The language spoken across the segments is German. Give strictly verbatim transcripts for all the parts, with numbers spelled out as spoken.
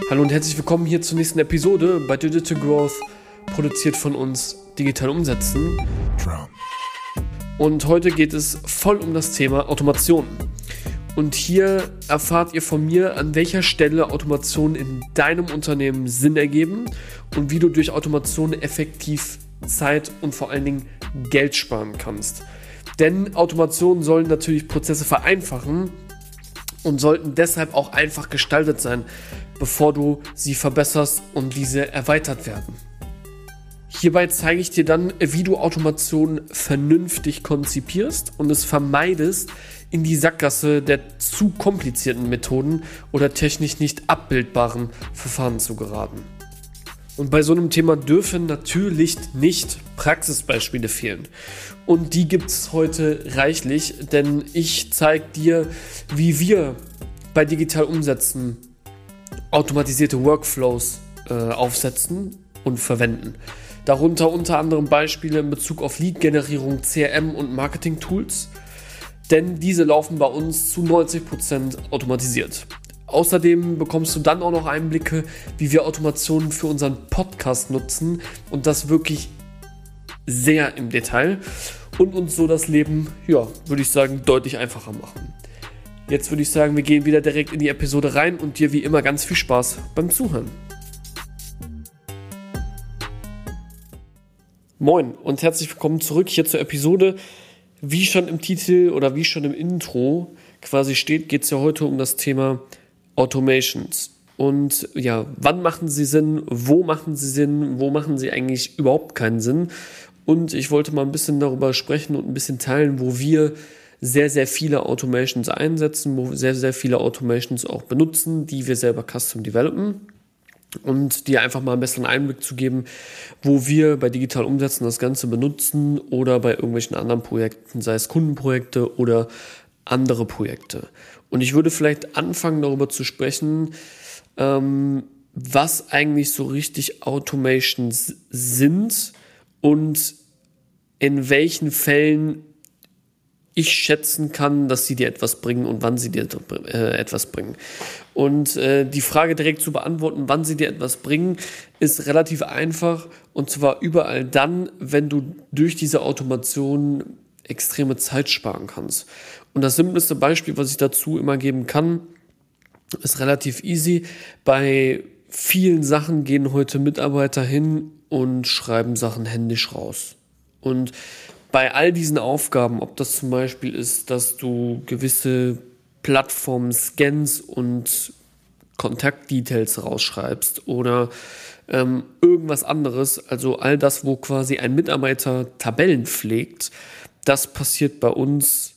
Hallo und herzlich willkommen hier zur nächsten Episode bei Digital Growth, produziert von uns Digital Umsetzen. Und heute geht es voll um das Thema Automation. Und hier erfahrt ihr von mir, an welcher Stelle Automationen in deinem Unternehmen Sinn ergeben und wie du durch Automation effektiv Zeit und vor allen Dingen Geld sparen kannst. Denn Automationen sollen natürlich Prozesse vereinfachen und sollten deshalb auch einfach gestaltet sein, bevor du sie verbesserst und diese erweitert werden. Hierbei zeige ich dir dann, wie du Automation vernünftig konzipierst und es vermeidest, in die Sackgasse der zu komplizierten Methoden oder technisch nicht abbildbaren Verfahren zu geraten. Und bei so einem Thema dürfen natürlich nicht Praxisbeispiele fehlen. Und die gibt es heute reichlich, denn ich zeige dir, wie wir bei Digital Umsetzen automatisierte Workflows äh, aufsetzen und verwenden. Darunter unter anderem Beispiele in Bezug auf Lead-Generierung, C R M und Marketing-Tools, denn diese laufen bei uns zu neunzig Prozent automatisiert. Außerdem bekommst du dann auch noch Einblicke, wie wir Automationen für unseren Podcast nutzen und das wirklich sehr im Detail und uns so das Leben, ja, würde ich sagen, deutlich einfacher machen. Jetzt würde ich sagen, wir gehen wieder direkt in die Episode rein und dir wie immer ganz viel Spaß beim Zuhören. Moin und herzlich willkommen zurück hier zur Episode. Wie schon im Titel oder wie schon im Intro quasi steht, geht es ja heute um das Thema Automations. Und ja, wann machen sie Sinn, wo machen sie Sinn, wo machen sie eigentlich überhaupt keinen Sinn? Und ich wollte mal ein bisschen darüber sprechen und ein bisschen teilen, wo wir sehr, sehr viele Automations einsetzen, wo wir sehr, sehr viele Automations auch benutzen, die wir selber custom developen. Und dir einfach mal einen besseren Einblick zu geben, wo wir bei Digital Umsetzen das Ganze benutzen oder bei irgendwelchen anderen Projekten, sei es Kundenprojekte oder andere Projekte. Und ich würde vielleicht anfangen, darüber zu sprechen, ähm, was eigentlich so richtig Automations sind und in welchen Fällen ich schätzen kann, dass sie dir etwas bringen und wann sie dir äh, etwas bringen. Und äh, die Frage direkt zu beantworten, wann sie dir etwas bringen, ist relativ einfach. Und zwar überall dann, wenn du durch diese Automation extreme Zeit sparen kannst. Und das simpleste Beispiel, was ich dazu immer geben kann, ist relativ easy. Bei vielen Sachen gehen heute Mitarbeiter hin und schreiben Sachen händisch raus. Und bei all diesen Aufgaben, ob das zum Beispiel ist, dass du gewisse Plattformen scannst und Kontaktdetails rausschreibst oder ähm, irgendwas anderes, also all das, wo quasi ein Mitarbeiter Tabellen pflegt, das passiert bei uns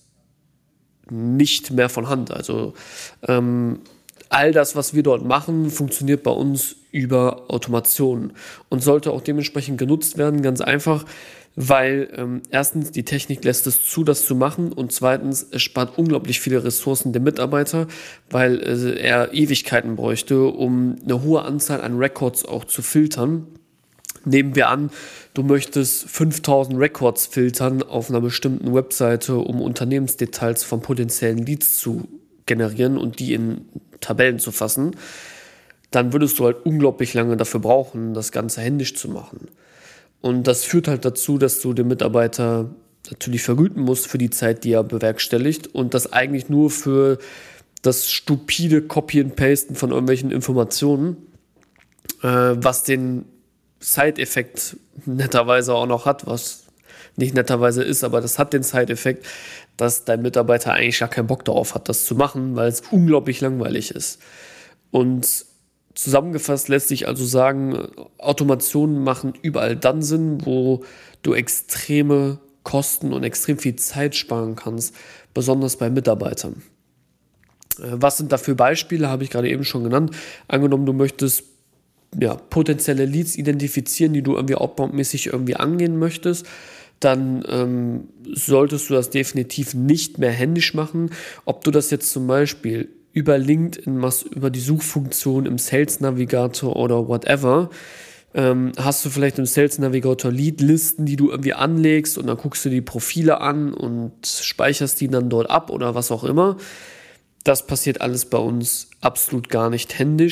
nicht mehr von Hand. Also ähm, all das, was wir dort machen, funktioniert bei uns über Automation und sollte auch dementsprechend genutzt werden, ganz einfach, weil ähm, erstens die Technik lässt es zu, das zu machen und zweitens, es spart unglaublich viele Ressourcen der Mitarbeiter, weil äh, er Ewigkeiten bräuchte, um eine hohe Anzahl an Records auch zu filtern. Nehmen wir an, du möchtest fünftausend Records filtern auf einer bestimmten Webseite, um Unternehmensdetails von potenziellen Leads zu generieren und die in Tabellen zu fassen, dann würdest du halt unglaublich lange dafür brauchen, das Ganze händisch zu machen. Und das führt halt dazu, dass du den Mitarbeiter natürlich vergüten musst für die Zeit, die er bewerkstelligt und das eigentlich nur für das stupide Copy and Pasten von irgendwelchen Informationen, äh, was den Side-Effekt netterweise auch noch hat, was nicht netterweise ist, aber das hat den Side-Effekt, dass dein Mitarbeiter eigentlich gar keinen Bock darauf hat, das zu machen, weil es unglaublich langweilig ist. Und zusammengefasst lässt sich also sagen, Automationen machen überall dann Sinn, wo du extreme Kosten und extrem viel Zeit sparen kannst, besonders bei Mitarbeitern. Was sind dafür Beispiele, habe ich gerade eben schon genannt. Angenommen, du möchtest ja, potenzielle Leads identifizieren, die du irgendwie outbound-mäßig irgendwie angehen möchtest, dann ähm, solltest du das definitiv nicht mehr händisch machen. Ob du das jetzt zum Beispiel über LinkedIn machst, über die Suchfunktion im Sales Navigator oder whatever, ähm, hast du vielleicht im Sales Navigator Leadlisten, die du irgendwie anlegst und dann guckst du die Profile an und speicherst die dann dort ab oder was auch immer. Das passiert alles bei uns absolut gar nicht händisch.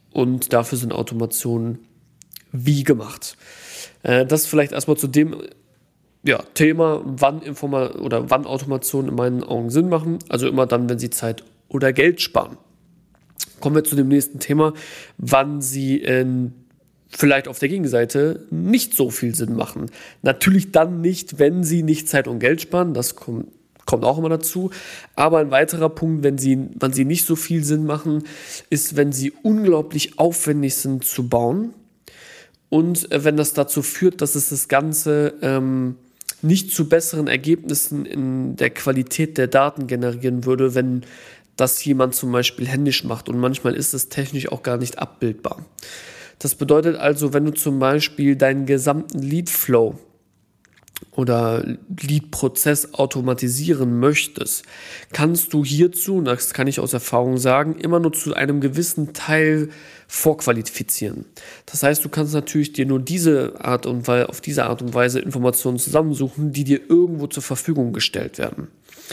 Und dafür sind Automationen wie gemacht. Äh, das vielleicht erstmal zu dem ja, Thema, wann Informa- oder wann Automationen in meinen Augen Sinn machen. Also immer dann, wenn sie Zeit oder Geld sparen. Kommen wir zu dem nächsten Thema, wann sie äh, vielleicht auf der Gegenseite nicht so viel Sinn machen. Natürlich dann nicht, wenn sie nicht Zeit und Geld sparen, das kommt, kommt auch immer dazu. Aber ein weiterer Punkt, wenn sie, wann sie nicht so viel Sinn machen, ist, wenn sie unglaublich aufwendig sind zu bauen und äh, wenn das dazu führt, dass es das Ganze ähm, nicht zu besseren Ergebnissen in der Qualität der Daten generieren würde, wenn das jemand zum Beispiel händisch macht und manchmal ist es technisch auch gar nicht abbildbar. Das bedeutet also, wenn du zum Beispiel deinen gesamten Lead-Flow oder Lead-Prozess automatisieren möchtest, kannst du hierzu, das kann ich aus Erfahrung sagen, immer nur zu einem gewissen Teil vorqualifizieren. Das heißt, du kannst natürlich dir nur diese Art und Weise, auf diese Art und Weise Informationen zusammensuchen, die dir irgendwo zur Verfügung gestellt werden.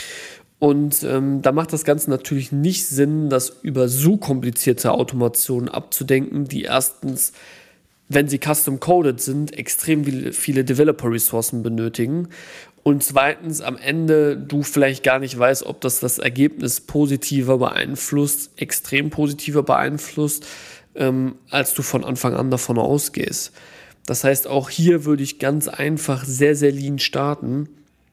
Und ähm, da macht das Ganze natürlich nicht Sinn, das über so komplizierte Automationen abzudenken, die erstens, wenn sie custom-coded sind, extrem viele Developer-Ressourcen benötigen und zweitens am Ende du vielleicht gar nicht weißt, ob das das Ergebnis positiver beeinflusst, extrem positiver beeinflusst, ähm, als du von Anfang an davon ausgehst. Das heißt, auch hier würde ich ganz einfach sehr, sehr lean starten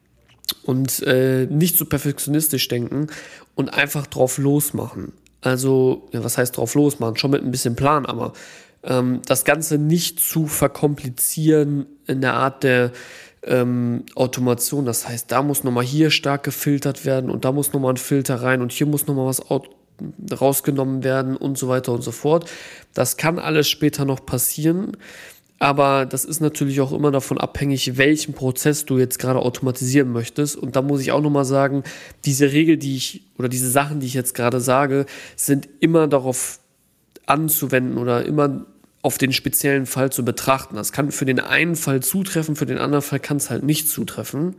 und äh, nicht so perfektionistisch denken und einfach drauf losmachen. Also, ja, was heißt drauf losmachen? Schon mit ein bisschen Plan, aber ähm, das Ganze nicht zu verkomplizieren in der Art der ähm, Automation. Das heißt, da muss nochmal hier stark gefiltert werden und da muss nochmal ein Filter rein und hier muss nochmal was out- rausgenommen werden und so weiter und so fort. Das kann alles später noch passieren. Aber das ist natürlich auch immer davon abhängig, welchen Prozess du jetzt gerade automatisieren möchtest. Und da muss ich auch nochmal sagen, diese Regel, die ich, oder diese Sachen, die ich jetzt gerade sage, sind immer darauf anzuwenden oder immer auf den speziellen Fall zu betrachten. Das kann für den einen Fall zutreffen, für den anderen Fall kann es halt nicht zutreffen.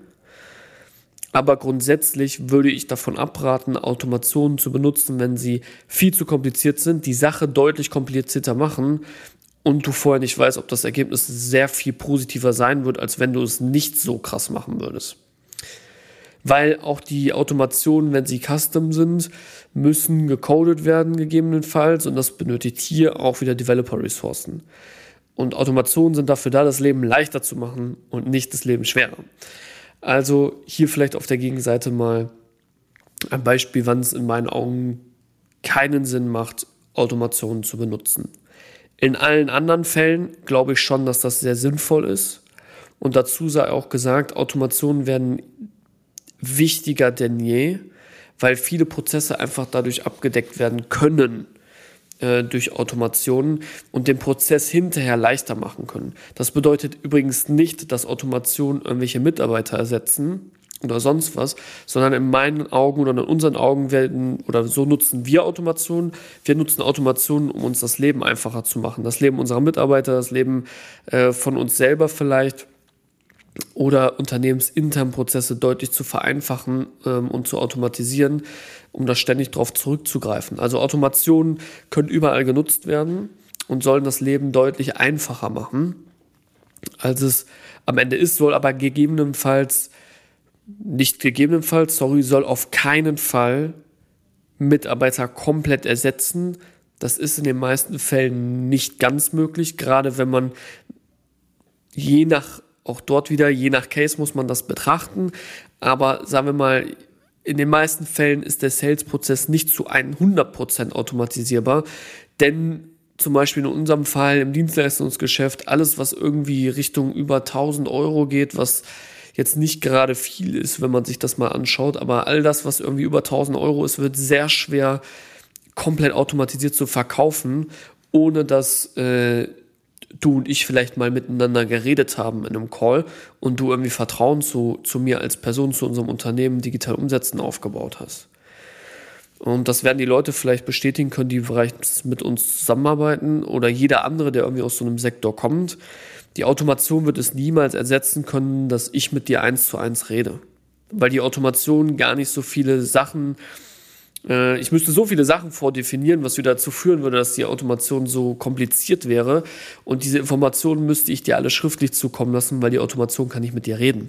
Aber grundsätzlich würde ich davon abraten, Automationen zu benutzen, wenn sie viel zu kompliziert sind, die Sache deutlich komplizierter machen und du vorher nicht weißt, ob das Ergebnis sehr viel positiver sein wird, als wenn du es nicht so krass machen würdest. Weil auch die Automationen, wenn sie custom sind, müssen gecodet werden gegebenenfalls und das benötigt hier auch wieder Developer-Ressourcen. Und Automationen sind dafür da, das Leben leichter zu machen und nicht das Leben schwerer. Also hier vielleicht auf der Gegenseite mal ein Beispiel, wann es in meinen Augen keinen Sinn macht, Automationen zu benutzen. In allen anderen Fällen glaube ich schon, dass das sehr sinnvoll ist. Und dazu sei auch gesagt, Automationen werden wichtiger denn je, weil viele Prozesse einfach dadurch abgedeckt werden können äh, durch Automationen und den Prozess hinterher leichter machen können. Das bedeutet übrigens nicht, dass Automationen irgendwelche Mitarbeiter ersetzen oder sonst was, sondern in meinen Augen oder in unseren Augen werden, oder so nutzen wir Automationen. Wir nutzen Automationen, um uns das Leben einfacher zu machen. Das Leben unserer Mitarbeiter, das Leben äh, von uns selber vielleicht oder unternehmensinternen Prozesse deutlich zu vereinfachen ähm, und zu automatisieren, um da ständig drauf zurückzugreifen. Also Automationen können überall genutzt werden und sollen das Leben deutlich einfacher machen, als es am Ende ist, soll aber gegebenenfalls Nicht gegebenenfalls, sorry, soll auf keinen Fall Mitarbeiter komplett ersetzen. Das ist in den meisten Fällen nicht ganz möglich, gerade wenn man je nach, auch dort wieder, je nach Case muss man das betrachten. Aber sagen wir mal, in den meisten Fällen ist der Sales-Prozess nicht zu hundert Prozent automatisierbar, denn zum Beispiel in unserem Fall im Dienstleistungsgeschäft, alles was irgendwie Richtung über tausend Euro geht, was jetzt nicht gerade viel ist, wenn man sich das mal anschaut, aber all das, was irgendwie über tausend Euro ist, wird sehr schwer komplett automatisiert zu verkaufen, ohne dass äh, du und ich vielleicht mal miteinander geredet haben in einem Call und du irgendwie Vertrauen zu, zu mir als Person, zu unserem Unternehmen digital umsetzen aufgebaut hast. Und das werden die Leute vielleicht bestätigen können, die bereits mit uns zusammenarbeiten oder jeder andere, der irgendwie aus so einem Sektor kommt. Die Automation wird es niemals ersetzen können, dass ich mit dir eins zu eins rede. Weil die Automation gar nicht so viele Sachen Äh, ich müsste so viele Sachen vordefinieren, was wieder dazu führen würde, dass die Automation so kompliziert wäre. Und diese Informationen müsste ich dir alle schriftlich zukommen lassen, weil die Automation kann nicht mit dir reden.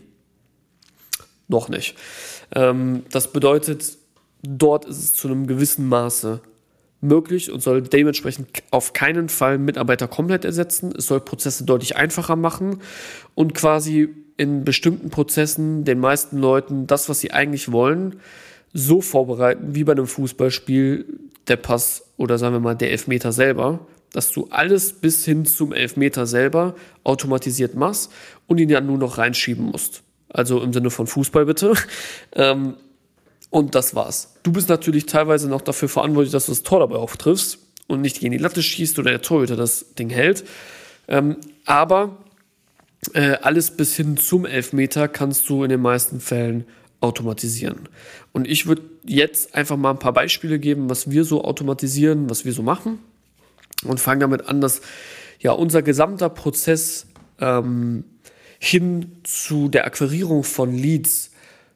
Noch nicht. Ähm, das bedeutet, dort ist es zu einem gewissen Maße möglich und soll dementsprechend auf keinen Fall Mitarbeiter komplett ersetzen. Es soll Prozesse deutlich einfacher machen und quasi in bestimmten Prozessen den meisten Leuten das, was sie eigentlich wollen, so vorbereiten, wie bei einem Fußballspiel, der Pass oder sagen wir mal der Elfmeter selber, dass du alles bis hin zum Elfmeter selber automatisiert machst und ihn dann nur noch reinschieben musst. Also im Sinne von Fußball bitte. Ähm, Und das war's. Du bist natürlich teilweise noch dafür verantwortlich, dass du das Tor dabei auftriffst und nicht gegen die Latte schießt oder der Torhüter das Ding hält. Ähm, aber äh, alles bis hin zum Elfmeter kannst du in den meisten Fällen automatisieren. Und ich würde jetzt einfach mal ein paar Beispiele geben, was wir so automatisieren, was wir so machen. Und fangen damit an, dass ja unser gesamter Prozess ähm, hin zu der Akquirierung von Leads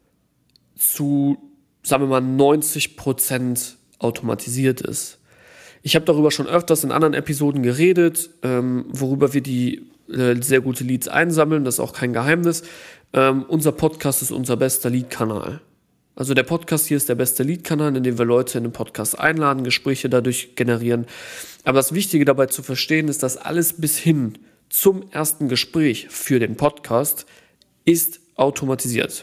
zu sagen wir mal, neunzig Prozent automatisiert ist. Ich habe darüber schon öfters in anderen Episoden geredet, ähm, worüber wir die äh, sehr gute Leads einsammeln, das ist auch kein Geheimnis. Ähm, unser Podcast ist unser bester Lead-Kanal. Also der Podcast hier ist der beste Lead-Kanal, in dem wir Leute in den Podcast einladen, Gespräche dadurch generieren. Aber das Wichtige dabei zu verstehen ist, dass alles bis hin zum ersten Gespräch für den Podcast ist automatisiert.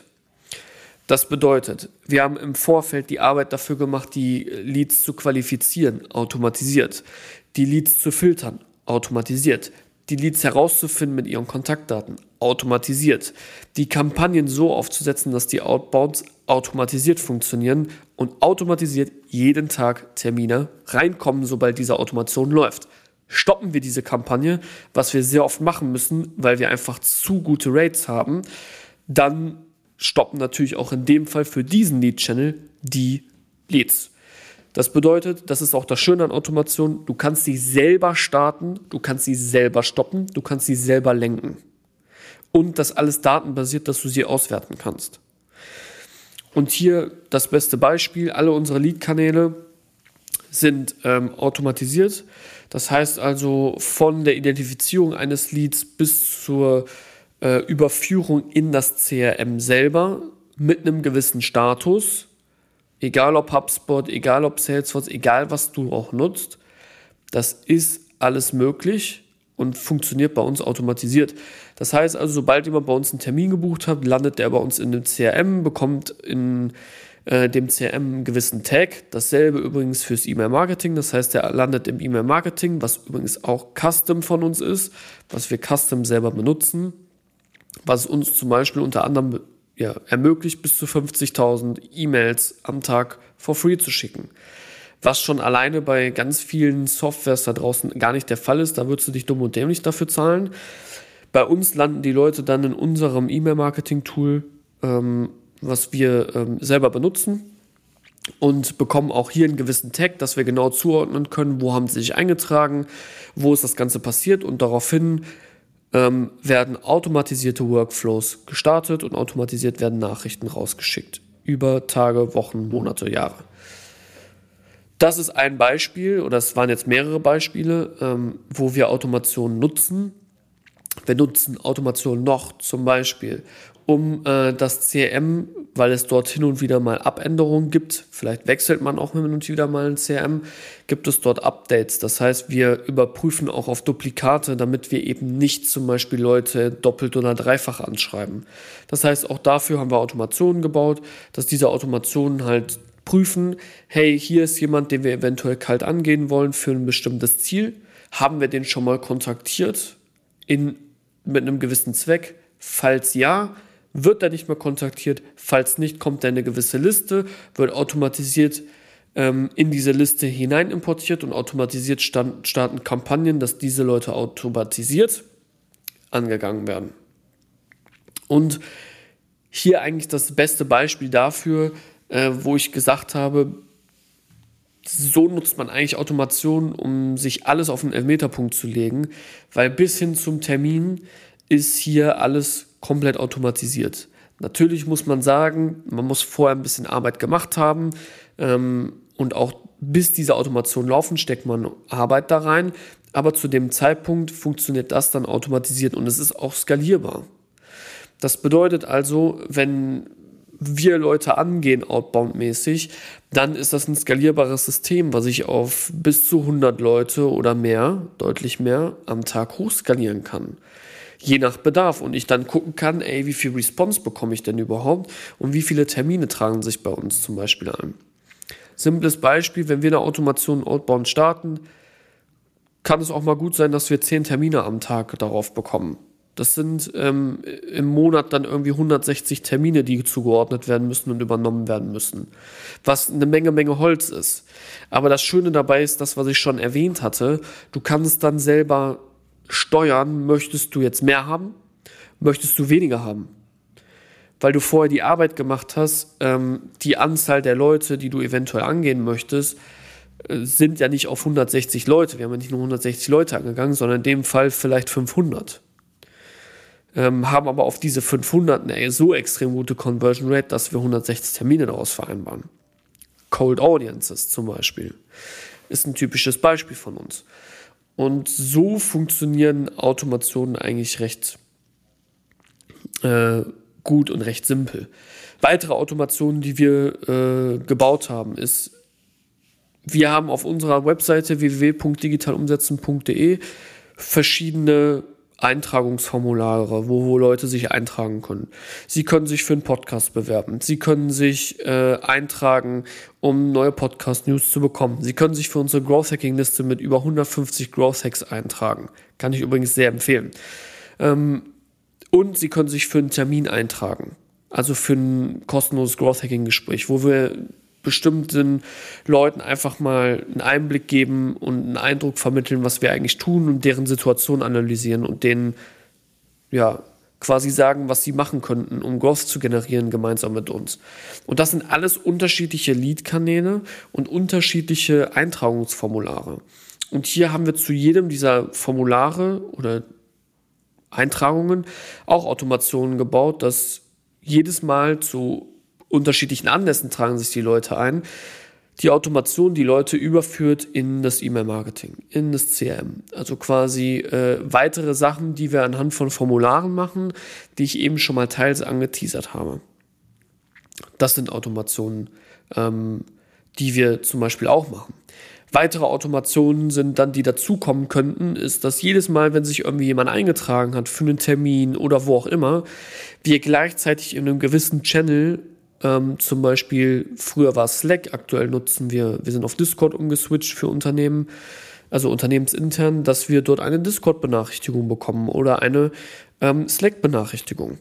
Das bedeutet, wir haben im Vorfeld die Arbeit dafür gemacht, die Leads zu qualifizieren, automatisiert. Die Leads zu filtern, automatisiert. Die Leads herauszufinden mit ihren Kontaktdaten, automatisiert. Die Kampagnen so aufzusetzen, dass die Outbounds automatisiert funktionieren und automatisiert jeden Tag Termine reinkommen, sobald diese Automation läuft. Stoppen wir diese Kampagne, was wir sehr oft machen müssen, weil wir einfach zu gute Rates haben, dann stoppen natürlich auch in dem Fall für diesen Lead-Channel die Leads. Das bedeutet, das ist auch das Schöne an Automation, du kannst sie selber starten, du kannst sie selber stoppen, du kannst sie selber lenken. Und das alles datenbasiert, dass du sie auswerten kannst. Und hier das beste Beispiel, alle unsere Lead-Kanäle sind ähm, automatisiert. Das heißt also von der Identifizierung eines Leads bis zur Überführung in das C R M selber mit einem gewissen Status, egal ob HubSpot, egal ob Salesforce, egal was du auch nutzt, das ist alles möglich und funktioniert bei uns automatisiert. Das heißt also, sobald jemand bei uns einen Termin gebucht hat, landet der bei uns in dem C R M, bekommt in äh, dem C R M einen gewissen Tag. Dasselbe übrigens fürs E-Mail-Marketing, das heißt, der landet im E-Mail-Marketing, was übrigens auch Custom von uns ist, was wir Custom selber benutzen, was uns zum Beispiel unter anderem ja, ermöglicht, bis zu fünfzigtausend E-Mails am Tag for free zu schicken. Was schon alleine bei ganz vielen Softwares da draußen gar nicht der Fall ist, da würdest du dich dumm und dämlich dafür zahlen. Bei uns landen die Leute dann in unserem E-Mail-Marketing-Tool, ähm, was wir ähm, selber benutzen und bekommen auch hier einen gewissen Tag, dass wir genau zuordnen können, wo haben sie sich eingetragen, wo ist das Ganze passiert und daraufhin ähm, werden automatisierte Workflows gestartet und automatisiert werden Nachrichten rausgeschickt. Über Tage, Wochen, Monate, Jahre. Das ist ein Beispiel, oder es waren jetzt mehrere Beispiele, ähm, wo wir Automation nutzen. Wir nutzen Automation noch zum Beispiel, um äh, das C R M, weil es dort hin und wieder mal Abänderungen gibt, vielleicht wechselt man auch hin und wieder mal ein C R M, gibt es dort Updates. Das heißt, wir überprüfen auch auf Duplikate, damit wir eben nicht zum Beispiel Leute doppelt oder dreifach anschreiben. Das heißt, auch dafür haben wir Automationen gebaut, dass diese Automationen halt prüfen, hey, hier ist jemand, den wir eventuell kalt angehen wollen für ein bestimmtes Ziel. Haben wir den schon mal kontaktiert in, mit einem gewissen Zweck? Falls ja, wird er nicht mehr kontaktiert. Falls nicht, kommt er in eine gewisse Liste, wird automatisiert ähm, in diese Liste hinein importiert und automatisiert stand, starten Kampagnen, dass diese Leute automatisiert angegangen werden. Und hier eigentlich das beste Beispiel dafür, äh, wo ich gesagt habe, so nutzt man eigentlich Automation, um sich alles auf den Elfmeterpunkt zu legen, weil bis hin zum Termin ist hier alles komplett automatisiert. Natürlich muss man sagen, man muss vorher ein bisschen Arbeit gemacht haben, ähm, Und auch bis diese Automation laufen, steckt man Arbeit da rein. Aber zu dem Zeitpunkt funktioniert das dann automatisiert und es ist auch skalierbar. Das bedeutet also, wenn wir Leute angehen, outbound-mäßig, dann ist das ein skalierbares System, was ich auf bis zu hundert Leute oder mehr, deutlich mehr, am Tag hochskalieren kann. Je nach Bedarf. Und ich dann gucken kann, ey, wie viel Response bekomme ich denn überhaupt und wie viele Termine tragen sich bei uns zum Beispiel ein. Simples Beispiel, wenn wir eine Automation outbound starten, kann es auch mal gut sein, dass wir zehn Termine am Tag darauf bekommen. Das sind ähm, im Monat dann irgendwie hundertsechzig Termine, die zugeordnet werden müssen und übernommen werden müssen. Was eine Menge, Menge Holz ist. Aber das Schöne dabei ist das, was ich schon erwähnt hatte. Du kannst dann selber steuern, möchtest du jetzt mehr haben, möchtest du weniger haben. Weil du vorher die Arbeit gemacht hast, ähm, die Anzahl der Leute, die du eventuell angehen möchtest, äh, sind ja nicht auf hundertsechzig Leute. Wir haben ja nicht nur hundertsechzig Leute angegangen, sondern in dem Fall vielleicht fünfhundert. Ähm, haben aber auf diese fünfhundert eine so extrem gute Conversion Rate, dass wir hundertsechzig Termine daraus vereinbaren. Cold Audiences zum Beispiel ist ein typisches Beispiel von uns. Und so funktionieren Automationen eigentlich recht äh, gut und recht simpel. Weitere Automationen, die wir äh, gebaut haben, ist, wir haben auf unserer Webseite w w w punkt digital umsetzen punkt d e verschiedene Eintragungsformulare, wo, wo Leute sich eintragen können. Sie können sich für einen Podcast bewerben. Sie können sich äh, eintragen, um neue Podcast-News zu bekommen. Sie können sich für unsere Growth-Hacking-Liste mit über hundertfünfzig Growth-Hacks eintragen. Kann ich übrigens sehr empfehlen. Ähm, und Sie können sich für einen Termin eintragen. Also für ein kostenloses Growth-Hacking-Gespräch, wo wir bestimmten Leuten einfach mal einen Einblick geben und einen Eindruck vermitteln, was wir eigentlich tun und deren Situation analysieren und denen ja quasi sagen, was sie machen könnten, um Growth zu generieren, gemeinsam mit uns. Und das sind alles unterschiedliche Lead-Kanäle und unterschiedliche Eintragungsformulare. Und hier haben wir zu jedem dieser Formulare oder Eintragungen auch Automationen gebaut, dass jedes Mal zu unterschiedlichen Anlässen tragen sich die Leute ein, die Automation die Leute überführt in das E-Mail-Marketing, in das C R M. Also quasi äh, weitere Sachen, die wir anhand von Formularen machen, die ich eben schon mal teils angeteasert habe. Das sind Automationen, ähm, die wir zum Beispiel auch machen. Weitere Automationen sind dann, die dazukommen könnten, ist, dass jedes Mal, wenn sich irgendwie jemand eingetragen hat für einen Termin oder wo auch immer, wir gleichzeitig in einem gewissen Channel, ähm, zum Beispiel früher war es Slack, aktuell nutzen wir, wir sind auf Discord umgeswitcht für Unternehmen, also unternehmensintern, dass wir dort eine Discord-Benachrichtigung bekommen oder eine ähm, Slack-Benachrichtigung.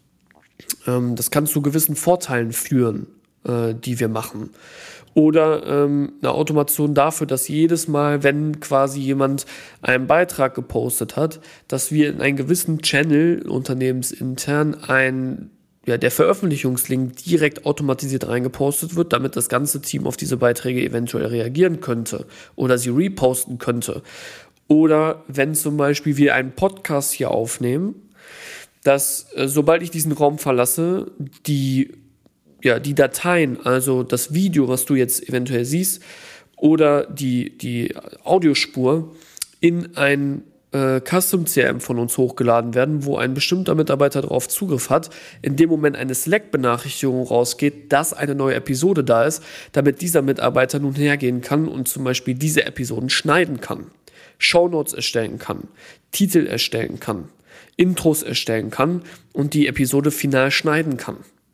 Ähm, das kann zu gewissen Vorteilen führen, äh, die wir machen. Oder ähm, eine Automation dafür, dass jedes Mal, wenn quasi jemand einen Beitrag gepostet hat, dass wir in einen gewissen Channel unternehmensintern ein, ja, der Veröffentlichungslink direkt automatisiert reingepostet wird, damit das ganze Team auf diese Beiträge eventuell reagieren könnte oder sie reposten könnte. Oder wenn zum Beispiel wir einen Podcast hier aufnehmen, dass äh, sobald ich diesen Raum verlasse, die ja, die Dateien, also das Video, was du jetzt eventuell siehst, oder die, die Audiospur in ein äh, Custom-C R M von uns hochgeladen werden, wo ein bestimmter Mitarbeiter darauf Zugriff hat, in dem Moment eine Slack-Benachrichtigung rausgeht, dass eine neue Episode da ist, damit dieser Mitarbeiter nun hergehen kann und zum Beispiel diese Episoden schneiden kann, Shownotes erstellen kann, Titel erstellen kann, Intros erstellen kann und die Episode final schneiden kann.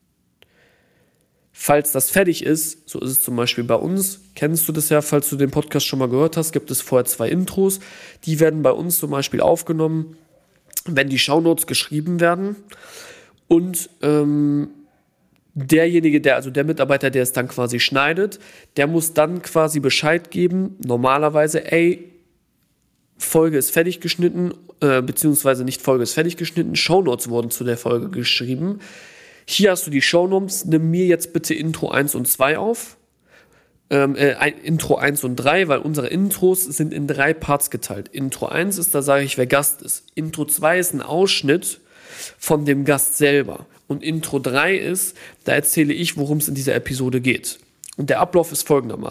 Falls das fertig ist, so ist es zum Beispiel bei uns, kennst du das ja, falls du den Podcast schon mal gehört hast, gibt es vorher zwei Intros, die werden bei uns zum Beispiel aufgenommen, wenn die Shownotes geschrieben werden und ähm, derjenige, der, also der Mitarbeiter, der es dann quasi schneidet, der muss dann quasi Bescheid geben, normalerweise, ey, Folge ist fertig geschnitten, äh, beziehungsweise nicht Folge ist fertig geschnitten, Shownotes wurden zu der Folge geschrieben. Hier hast du die Shownotes, nimm mir jetzt bitte Intro eins und zwei auf, ähm, äh, Intro eins und drei, weil unsere Intros sind in drei Parts geteilt. Intro eins ist, da sage ich, wer Gast ist. Intro zwei ist ein Ausschnitt von dem Gast selber. Und Intro drei ist, da erzähle ich, worum es in dieser Episode geht. Und der Ablauf ist folgendermaßen.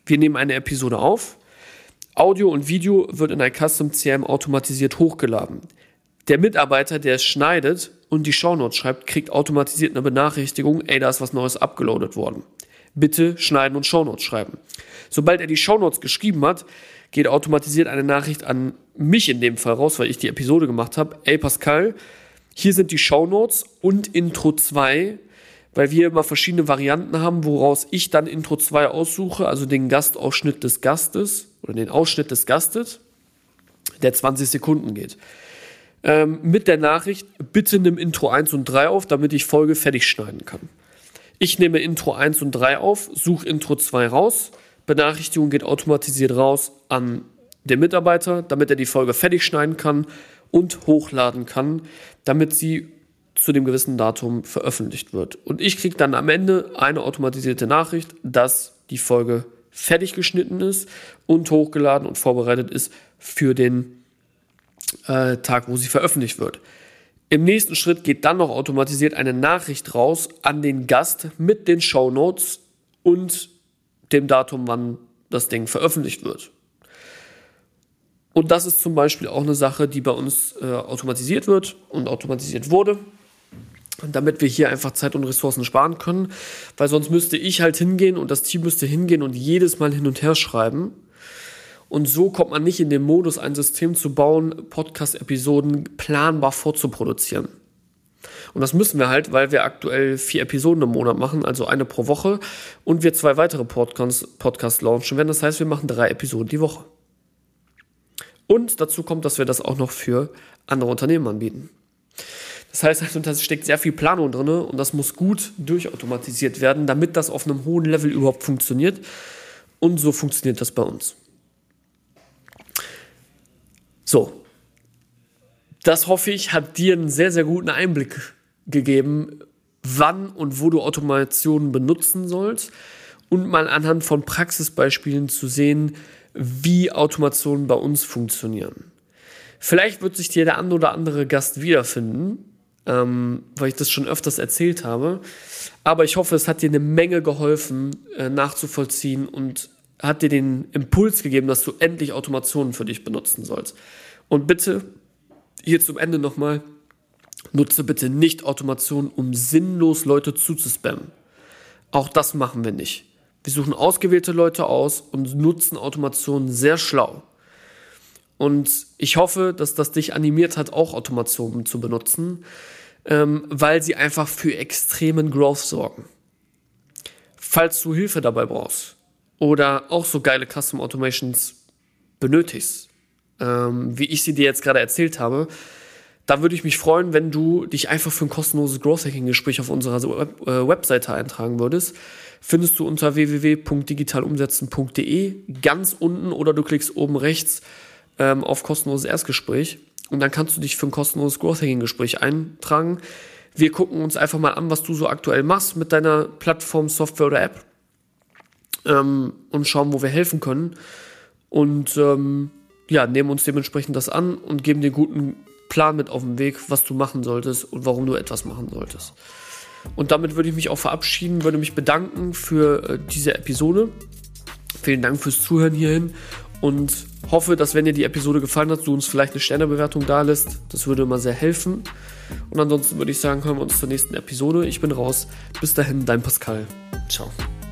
Wir nehmen eine Episode auf. Audio und Video wird in ein Custom C R M automatisiert hochgeladen. Der Mitarbeiter, der es schneidet und die Shownotes schreibt, kriegt automatisiert eine Benachrichtigung, ey, da ist was Neues abgeloadet worden. Bitte schneiden und Shownotes schreiben. Sobald er die Shownotes geschrieben hat, geht automatisiert eine Nachricht an mich in dem Fall raus, weil ich die Episode gemacht habe. Ey Pascal, hier sind die Shownotes und Intro zwei, weil wir immer verschiedene Varianten haben, woraus ich dann Intro zwei aussuche, also den Gastausschnitt des Gastes oder den Ausschnitt des Gastes, der zwanzig Sekunden geht. Ähm, mit der Nachricht, bitte nimm Intro eins und drei auf, damit ich Folge fertig schneiden kann. Ich nehme Intro eins und drei auf, suche Intro zwei raus, Benachrichtigung geht automatisiert raus an den Mitarbeiter, damit er die Folge fertig schneiden kann und hochladen kann, damit sie zu dem gewissen Datum veröffentlicht wird. Und ich kriege dann am Ende eine automatisierte Nachricht, dass die Folge fertig geschnitten ist und hochgeladen und vorbereitet ist für den äh, Tag, wo sie veröffentlicht wird. Im nächsten Schritt geht dann noch automatisiert eine Nachricht raus an den Gast mit den Shownotes und dem Datum, wann das Ding veröffentlicht wird. Und das ist zum Beispiel auch eine Sache, die bei uns äh, automatisiert wird und automatisiert wurde, damit wir hier einfach Zeit und Ressourcen sparen können, weil sonst müsste ich halt hingehen und das Team müsste hingehen und jedes Mal hin und her schreiben. Und so kommt man nicht in den Modus, ein System zu bauen, Podcast-Episoden planbar vorzuproduzieren. Und das müssen wir halt, weil wir aktuell vier Episoden im Monat machen, also eine pro Woche, und wir zwei weitere Podcasts, Podcasts launchen werden. Das heißt, wir machen drei Episoden die Woche. Und dazu kommt, dass wir das auch noch für andere Unternehmen anbieten. Das heißt, also, da steckt sehr viel Planung drin und das muss gut durchautomatisiert werden, damit das auf einem hohen Level überhaupt funktioniert. Und so funktioniert das bei uns. So, das hoffe ich, hat dir einen sehr, sehr guten Einblick gegeben, wann und wo du Automationen benutzen sollst und mal anhand von Praxisbeispielen zu sehen, wie Automationen bei uns funktionieren. Vielleicht wird sich dir der ein oder andere Gast wiederfinden, ähm, weil ich das schon öfters erzählt habe, aber ich hoffe, es hat dir eine Menge geholfen, äh, nachzuvollziehen und hat dir den Impuls gegeben, dass du endlich Automationen für dich benutzen sollst. Und bitte, hier zum Ende nochmal, nutze bitte nicht Automationen, um sinnlos Leute zuzuspammen. Auch das machen wir nicht. Wir suchen ausgewählte Leute aus und nutzen Automationen sehr schlau. Und ich hoffe, dass das dich animiert hat, auch Automationen zu benutzen, ähm, weil sie einfach für extremen Growth sorgen. Falls du Hilfe dabei brauchst oder auch so geile Custom Automations benötigst, ähm, wie ich sie dir jetzt gerade erzählt habe, da würde ich mich freuen, wenn du dich einfach für ein kostenloses Growth Hacking Gespräch auf unserer Web- äh, Webseite eintragen würdest. Findest du unter w w w punkt digital umsetzen punkt d e ganz unten oder du klickst oben rechts ähm, auf kostenloses Erstgespräch und dann kannst du dich für ein kostenloses Growth Hacking Gespräch eintragen. Wir gucken uns einfach mal an, was du so aktuell machst mit deiner Plattform, Software oder App ähm, und schauen, wo wir helfen können und ähm, ja, nehmen uns dementsprechend das an und geben dir guten Plan mit auf den Weg, was du machen solltest und warum du etwas machen solltest. Und damit würde ich mich auch verabschieden, würde mich bedanken für äh, diese Episode. Vielen Dank fürs Zuhören hierhin und hoffe, dass, wenn dir die Episode gefallen hat, du uns vielleicht eine Sternebewertung da lässt. Das würde immer sehr helfen. Und ansonsten würde ich sagen, hören wir uns zur nächsten Episode. Ich bin raus. Bis dahin, dein Pascal. Ciao.